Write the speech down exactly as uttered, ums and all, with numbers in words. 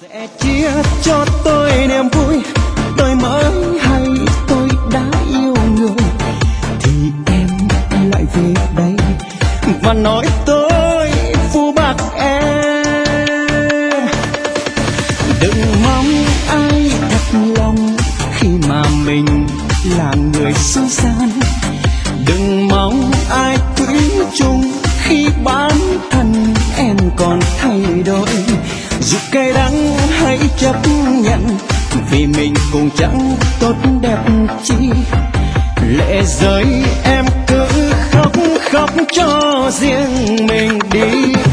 Sẽ chia cho tôi niềm vui, tôi mới hay tôi đã yêu người, thì em lại về đây và nói tôi phũ bạc em. Đừng mong ai thật lòng khi mà mình là người xứ gian, đừng mong ai quý chung khi bản thân em còn thay đổi. Dù cay đắng hãy chấp nhận, vì mình cùng chẳng tốt đẹp chi. Lệ rơi em cứ khóc khóc cho riêng mình đi.